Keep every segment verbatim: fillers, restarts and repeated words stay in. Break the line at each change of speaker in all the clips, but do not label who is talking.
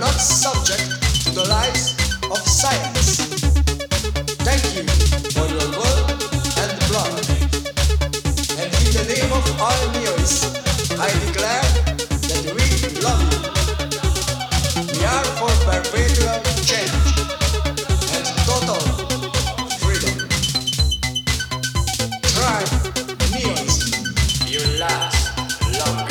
not subject to the lies of science. Thank you for your blood and blood. And in the name of all Neoists, I declare that we love you. We are for perpetual change and total freedom. Tribe Neoist, you last longer.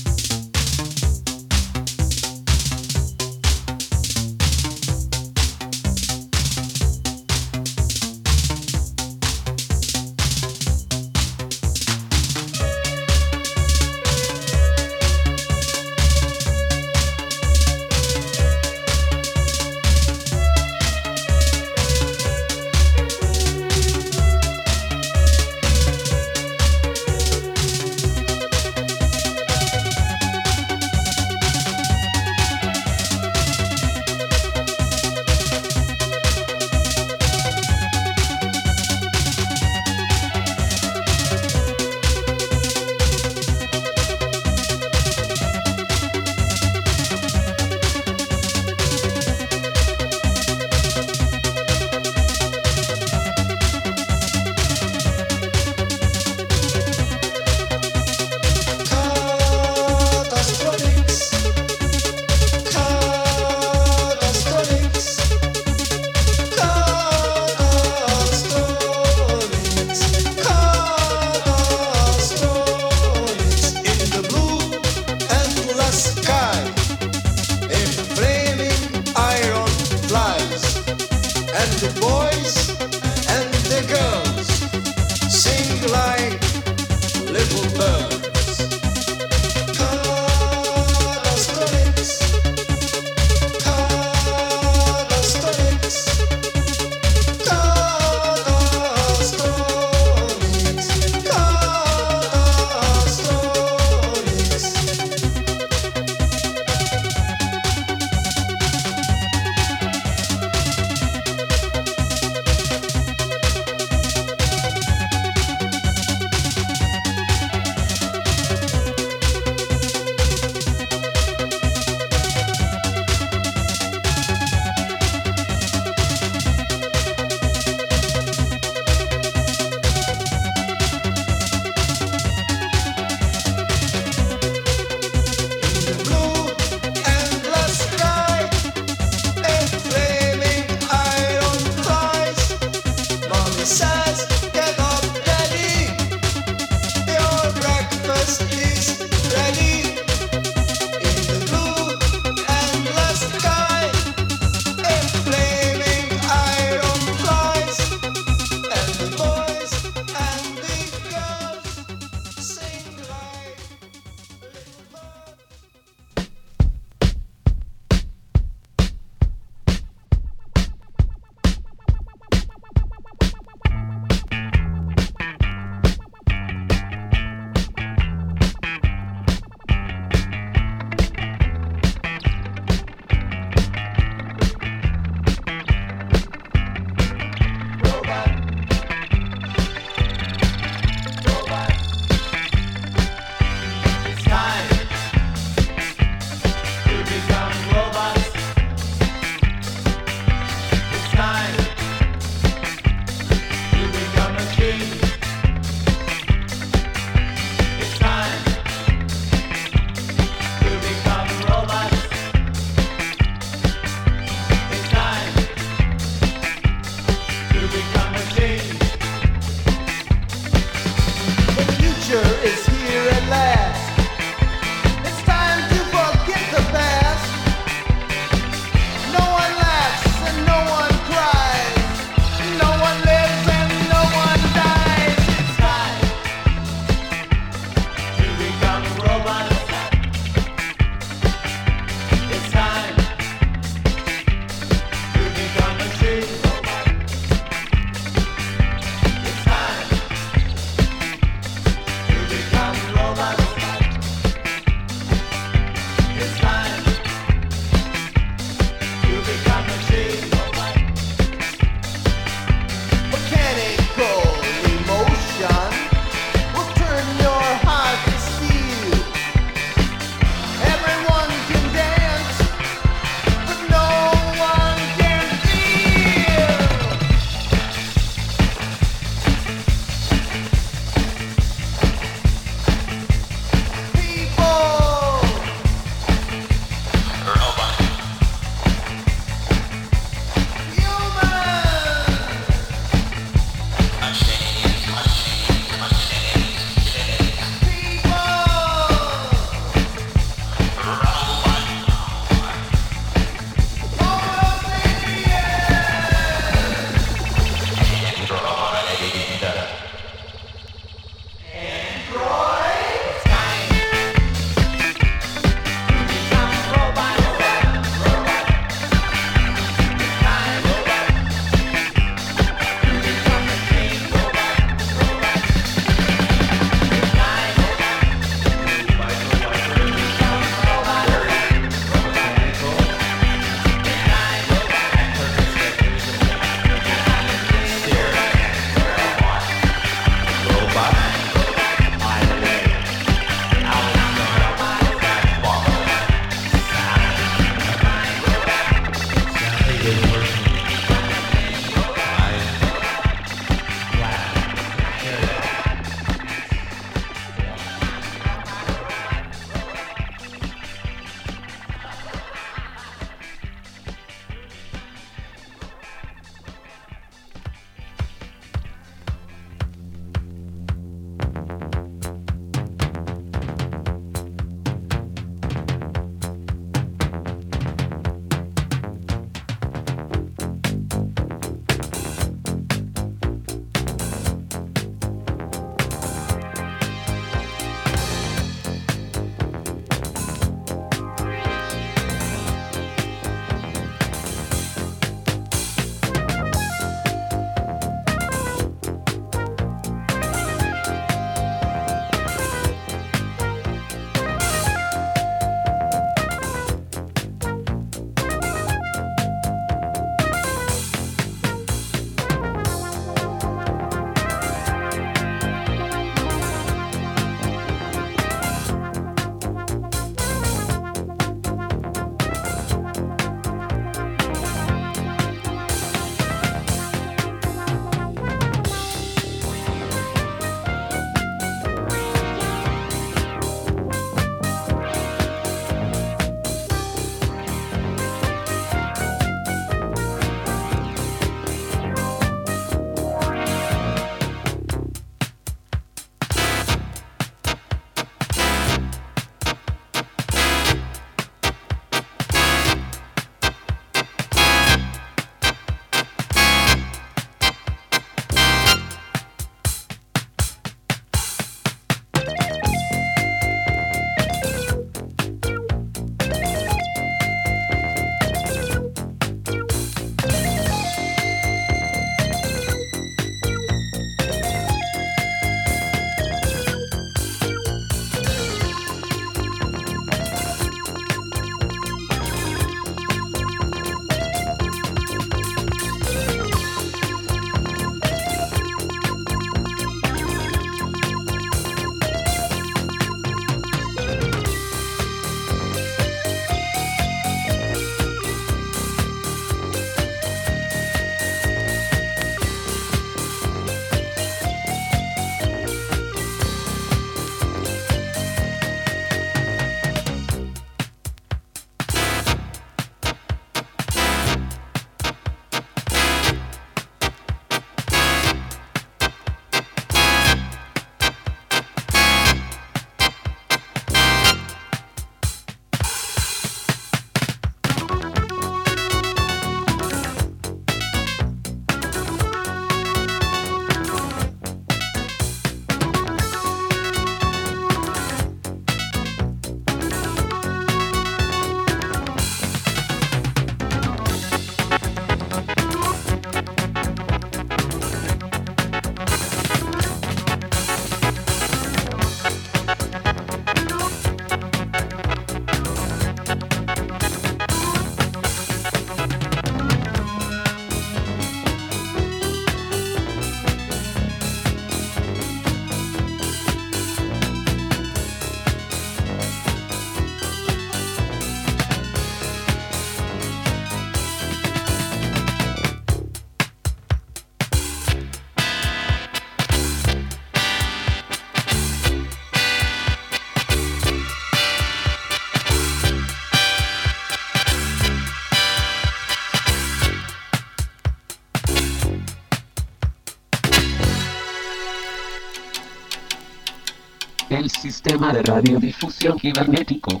El sistema de radiodifusión cibernético.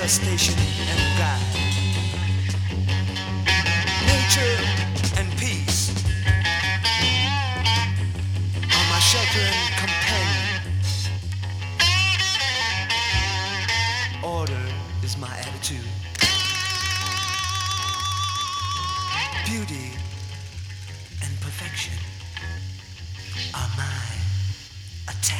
manifestation and guide. Nature and peace are my shelter and companion. Order is my attitude. Beauty and perfection are my attack.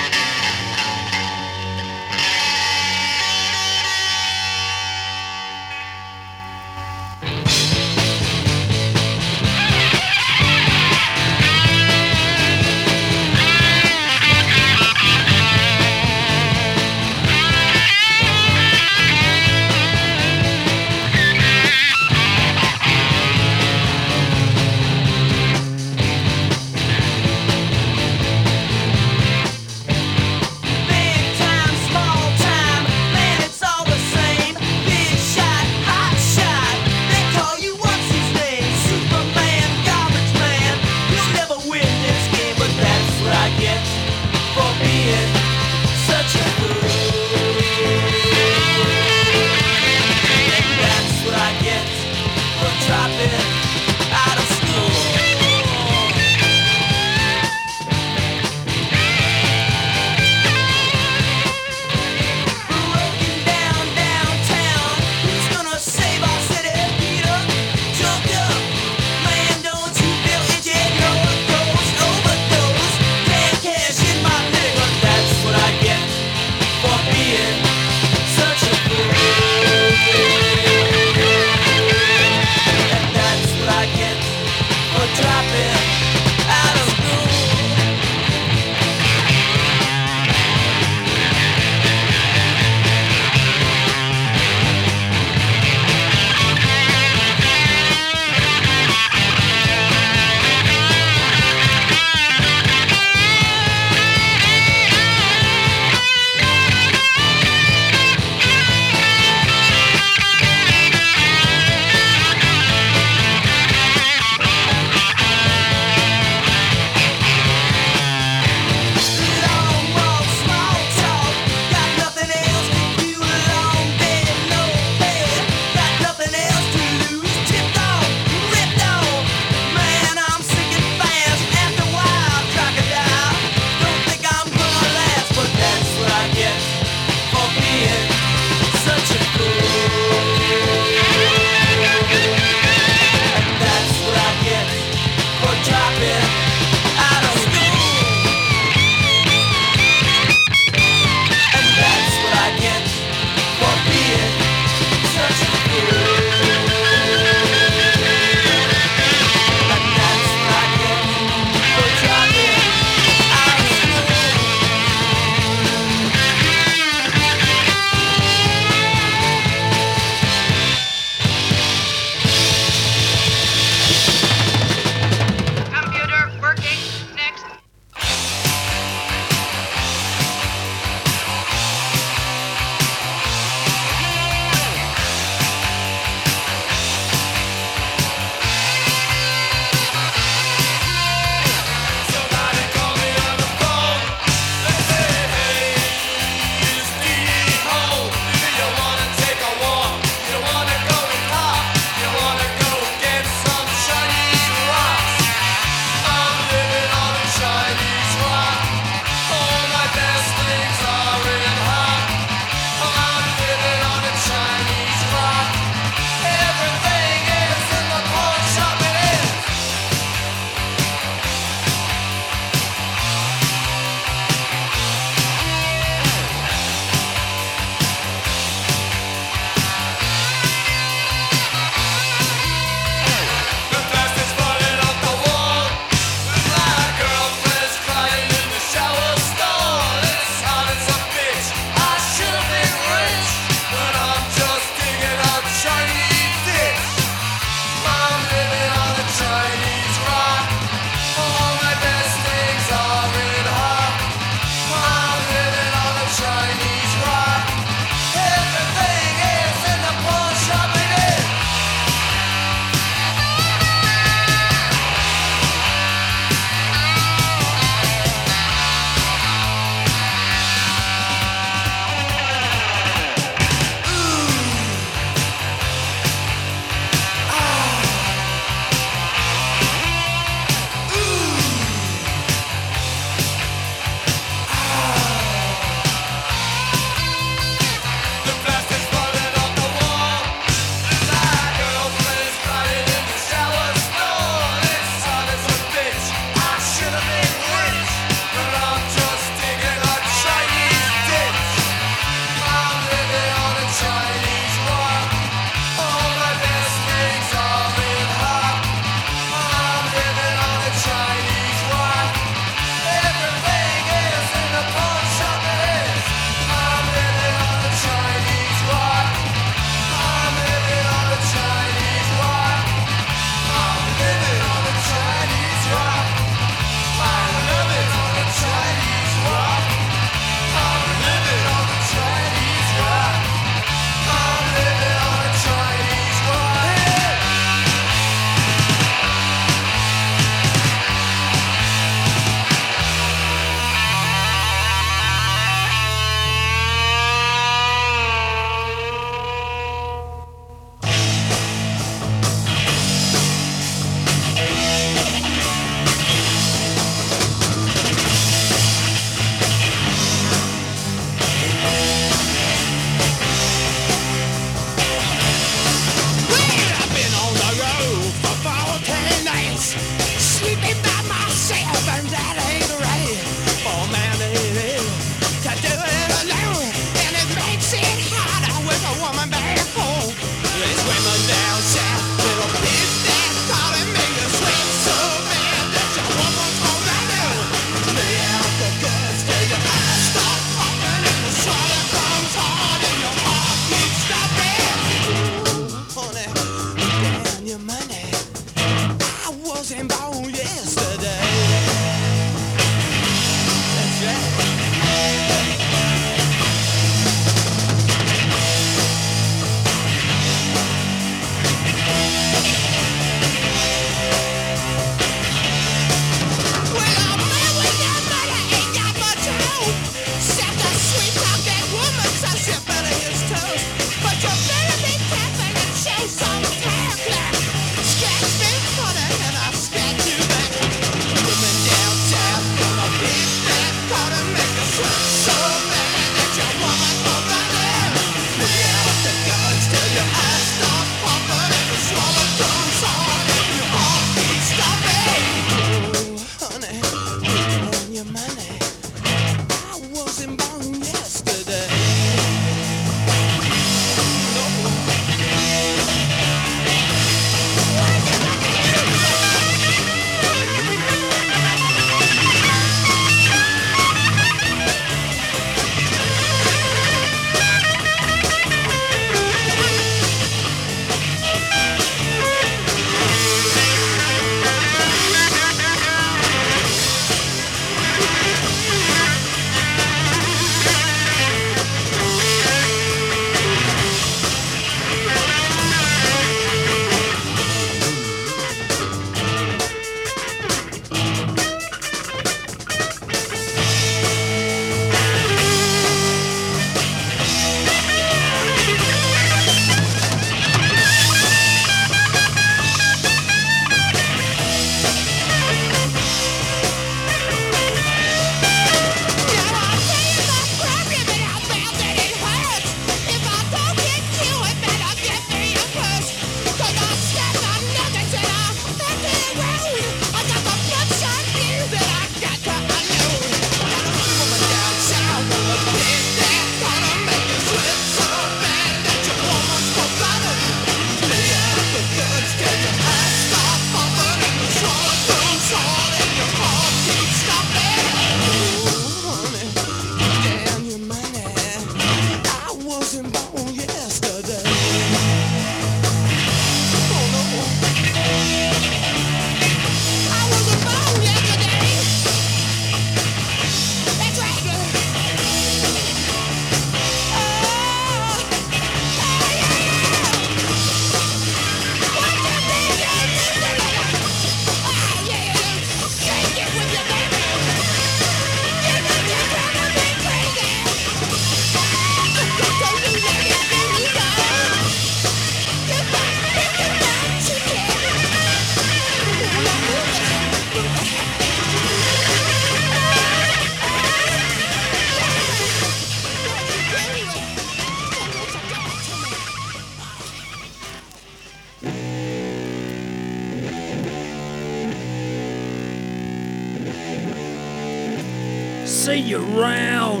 see you round.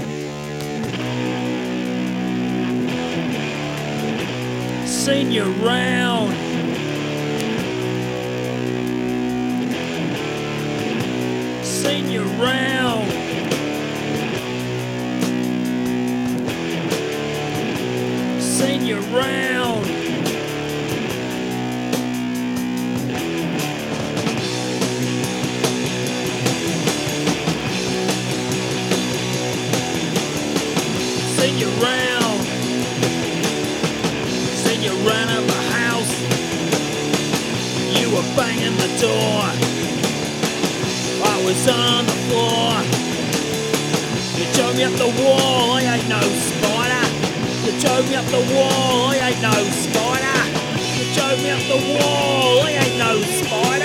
Seen you round. Seen you round. Seen you round. Seen you round. Seen you run out the house. You were banging the door. I was on the floor. You drove me up the wall. I ain't no spider. You drove me up the wall. I ain't no spider. You drove me up the wall. I ain't no spider.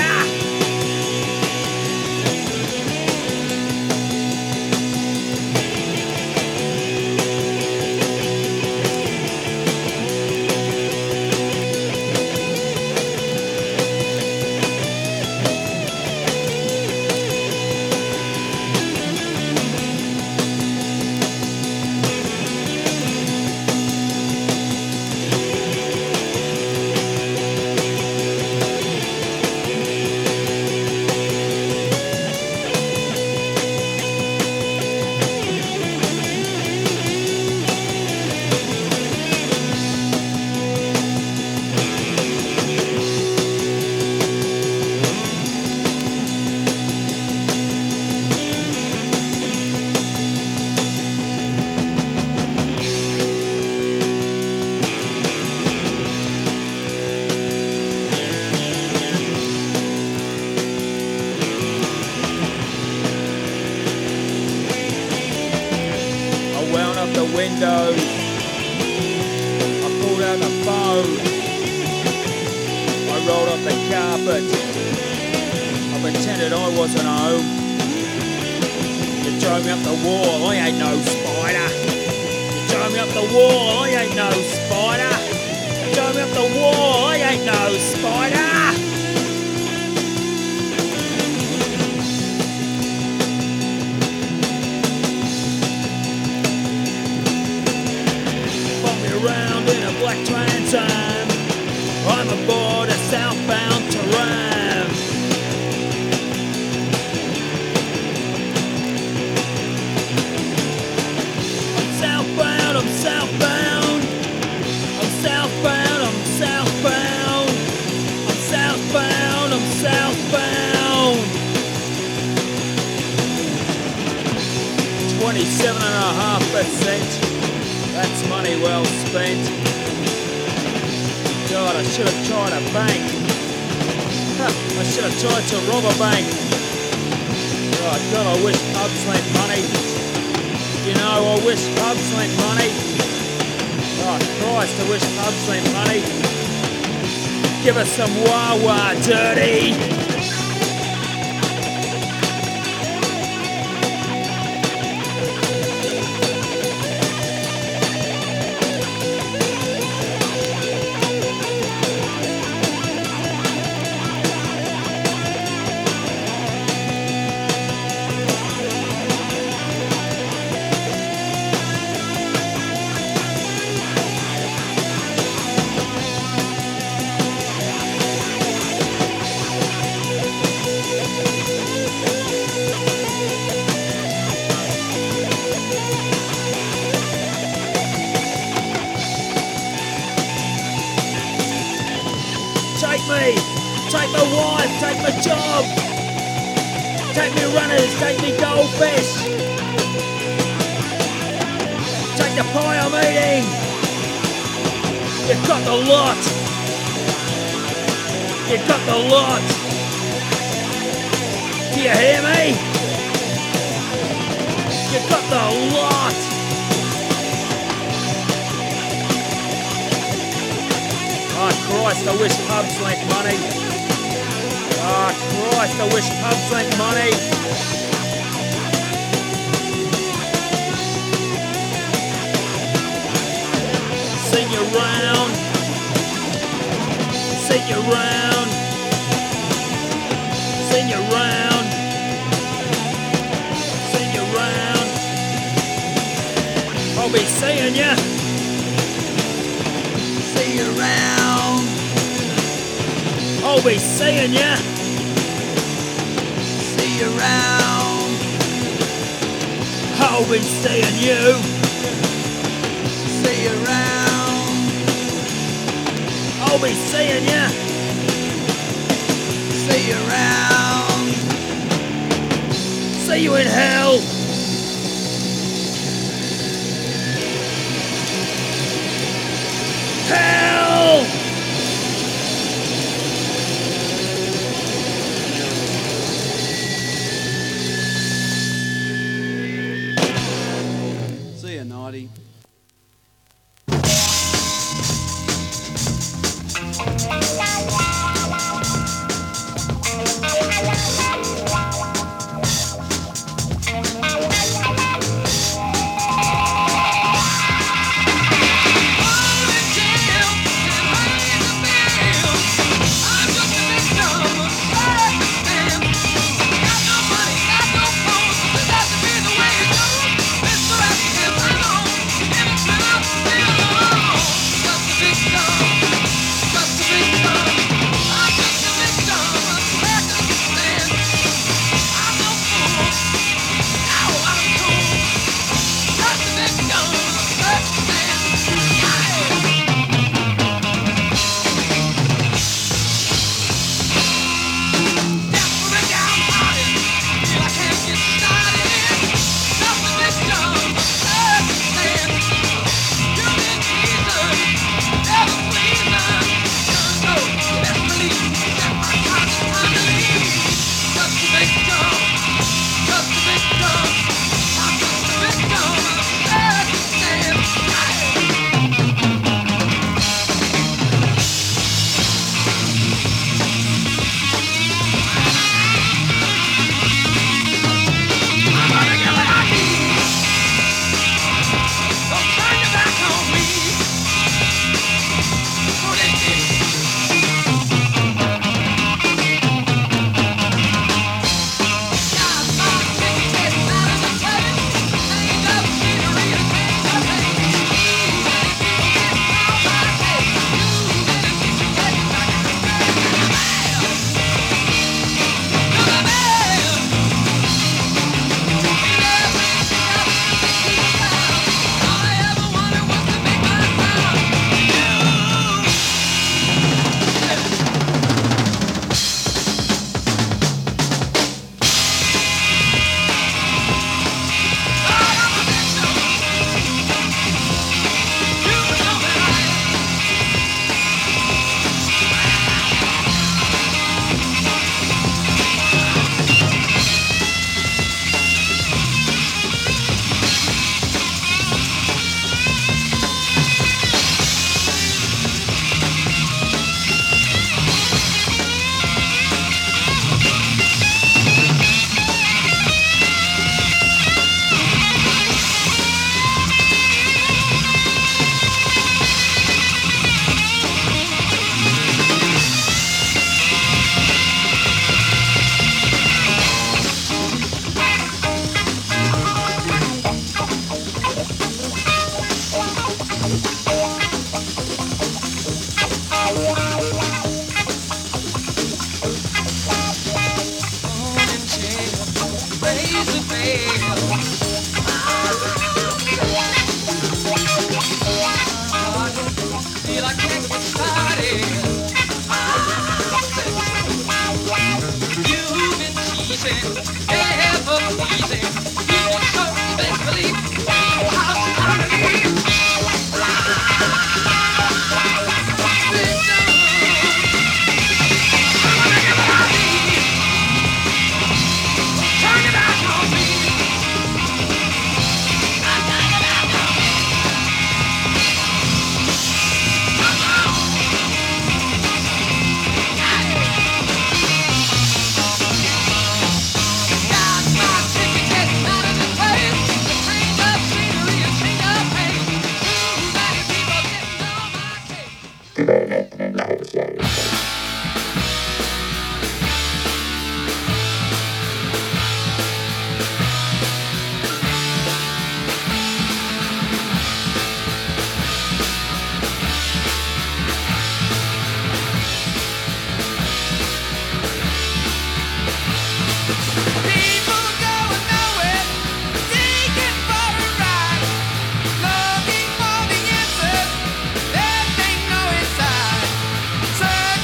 the phone. I rolled off the carpet. I pretended I wasn't home. You drove me up the wall, I ain't no spider. You drove me up the wall, I ain't no spider. You drove me up the wall, I ain't no spider. Around in a black Trans Am, I'm aboard a southbound tram. I'm southbound, I'm southbound, I'm southbound, I'm southbound, I'm southbound, I'm southbound. Twenty-seven and a half percent. That's money well spent. God, I should have tried a bank. Huh, I should have tried to rob a bank. God, God, I wish pubs lent money. You know, I wish pubs lent money. Oh, Christ, I wish pubs lent money. Give us some wah-wah, dirty. Take me, take my wife, take my job, take me runners, take me goldfish, take the pie I'm eating. You've got the lot, you've got the lot. Do you hear me? You've got the lot. Oh Christ, I wish pubs lent money. Oh Christ, I wish pubs lent money. Sing you round, sing you round, sing you round, sing you round. I'll be seeing ya. See you around. I'll be seeing ya. See you around. I'll be seeing you. See you around. I'll be seeing ya. See you around. See you in hell. Hell!
See ya, naughty. I can't get started. You've been teasing, ever pleasing. People show you best believe how sorry. Turn it out on me. Say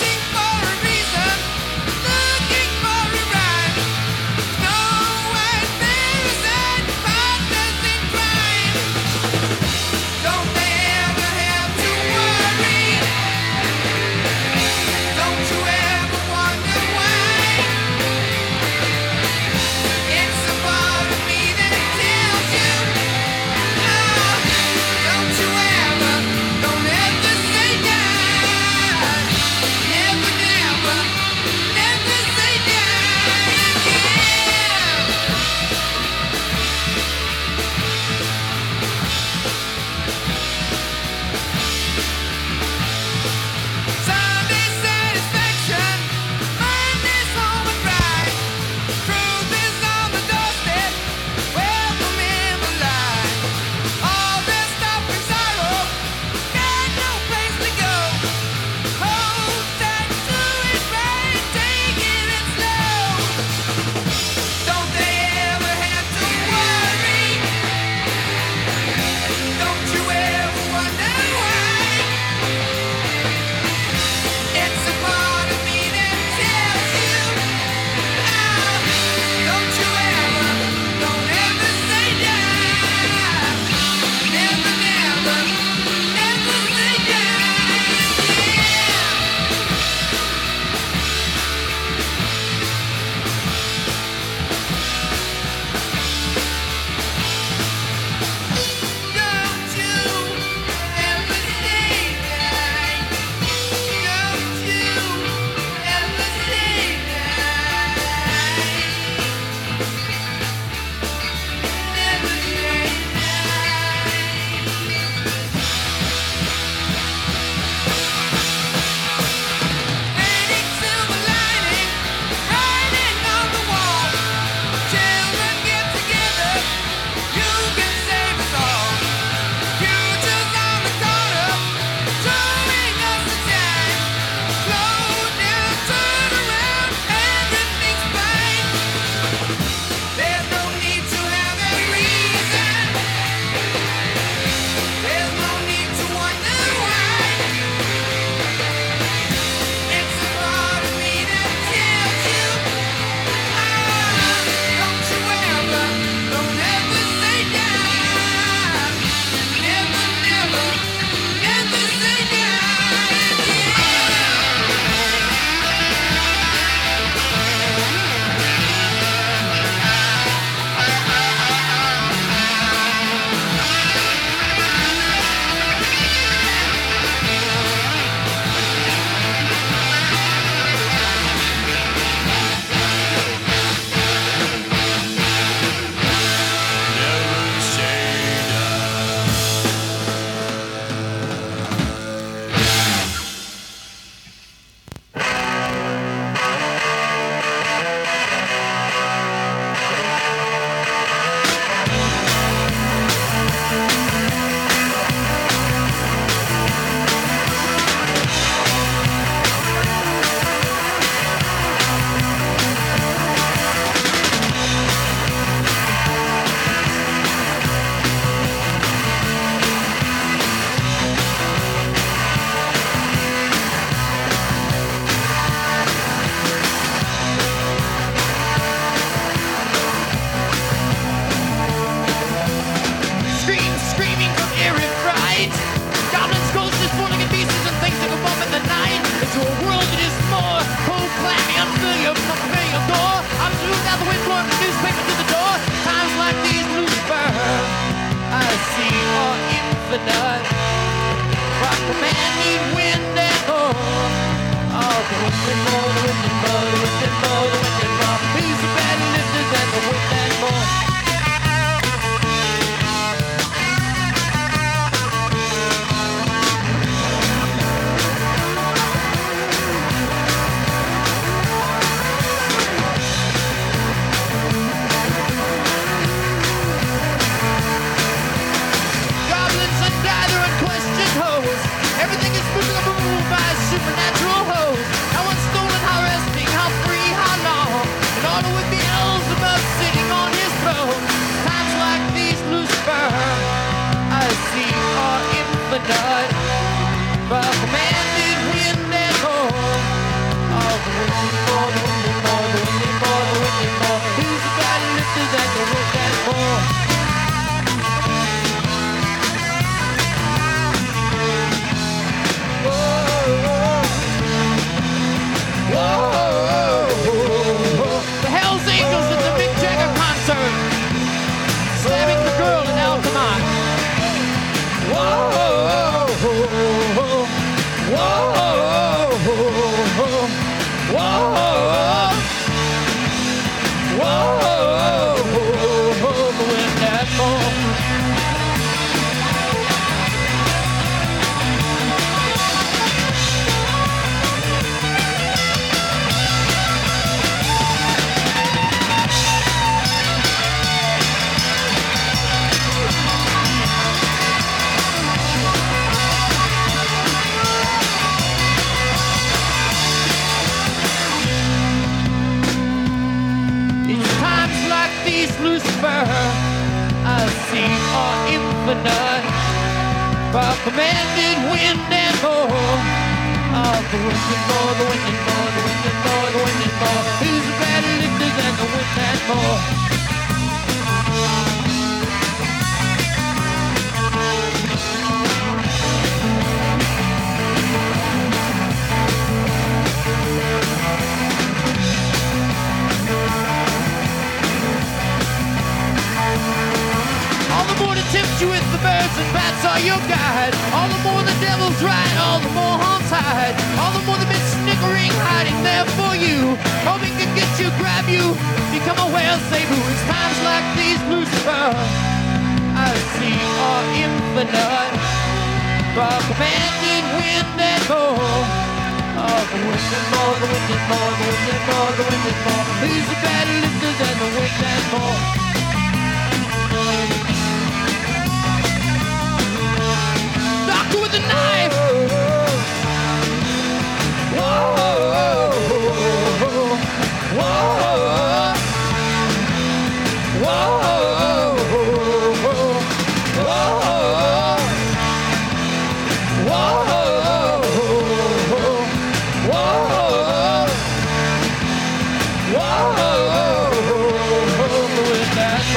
infinite. But the man need wind and more. Oh, the wind and more, the wind and more, the wind and more, the wind and more. He's a better lifter than the wind and more. Everything is moving up moved by supernatural hose. How unstolen, how resting, how free, how long. And all with the elves above sitting on his throne. Times like these, Lucifer, I see are infinite. But commanded wind and more. Oh, the wind and more, the wind and more, the wind and more, the wind and more. Who's the better lifter than the wind and more? The Hells Angels at the Mick Jagger concert, slamming the girl in Altamont. Whoa, whoa, whoa, whoa, the wind and more. Lucifer, I see are infinite, but commanded wind and more. Oh, the wind and more, the wind and more, the wind and more, the wind and more. Who's a better lifter than the wind and more? All the more to tempt you with the birds and bats are your guide. All the more the devil's right, all the more haunts hide. All the more the been snickering, hiding there for you, hoping to get you, grab you, become a whale, say boo. It's times like these, Lucifer, I see are infinite, but commanded wind and more. Oh, the wind and more, the wind and more, the wind and more, the wind and more. Who's the better lifter than the wind and more? Doctor with a knife. Whoa, whoa, whoa, whoa, whoa, with that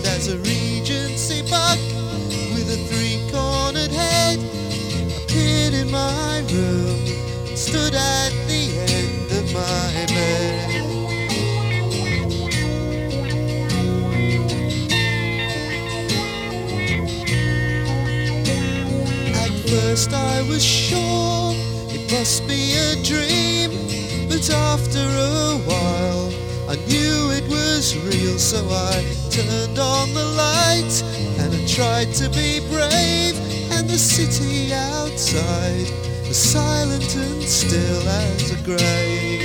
and as a Regency buck with a three-cornered head appeared in my room and stood at the end of my bed. At first I was sure it must be a dream, but after a while I knew it was real, so I turned on the light and I tried to be brave, and the city outside was silent and still as a grave.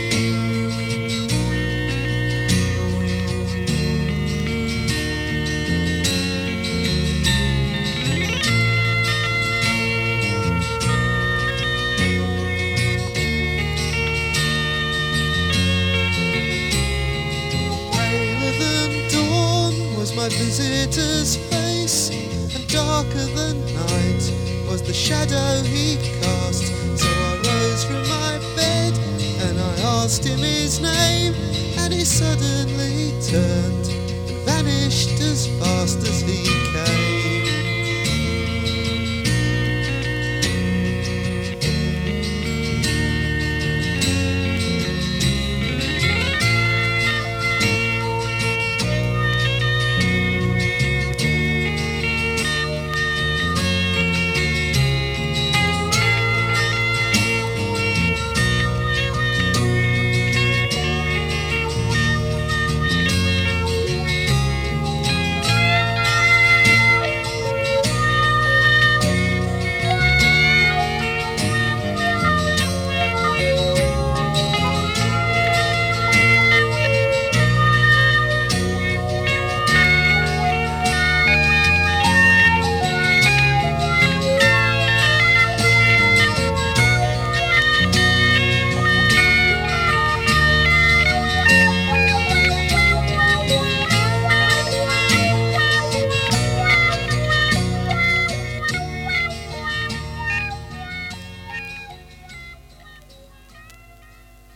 My visitor's face, and darker than night was the shadow he cast. So I rose from my bed and I asked him his name, and he suddenly turned and vanished as fast as he came.